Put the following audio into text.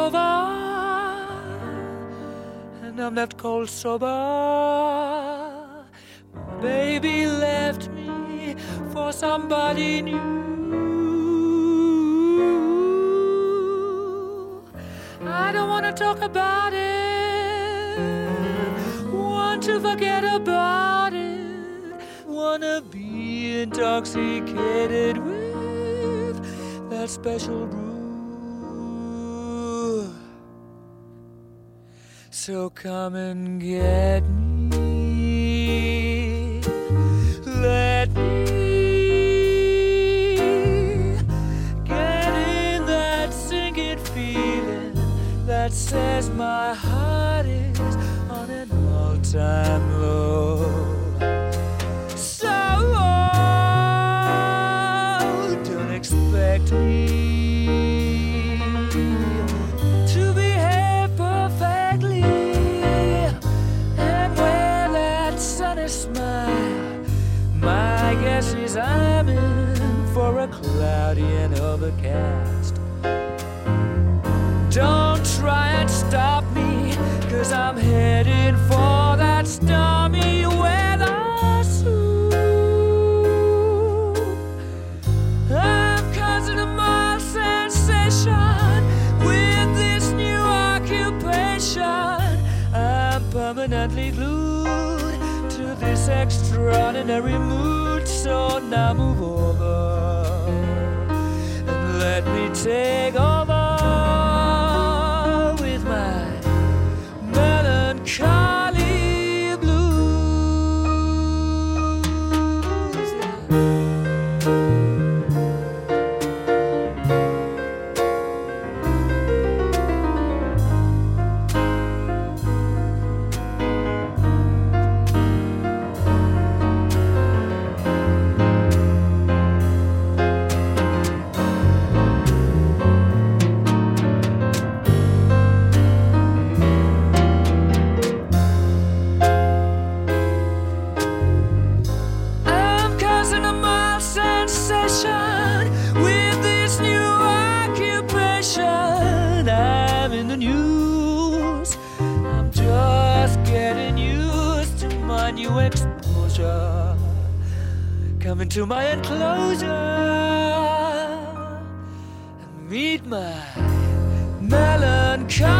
over, and I'm not cold sober. My baby left me for somebody new. I don't want to talk about it, want to forget about it, wanna be intoxicated with that special brew. So come and get me, let me get in that sinking feeling that says my heart is on an all-time low. So don't expect me to behave perfectly and wear that sunny smile. My guess is I'm in for a cloudy and overcast. Don't try and stop me, 'cause I'm heading for that stormy weather soon. I'm causing a mild sensation with this new occupation. I'm permanently glued to this extraordinary mood. So now move over and let me take over with my melancholy blues. I'm causing a mild sensation with this new occupation. I'm in the news. I'm just getting used to my new exposure. Come into my enclosure and meet my melancholy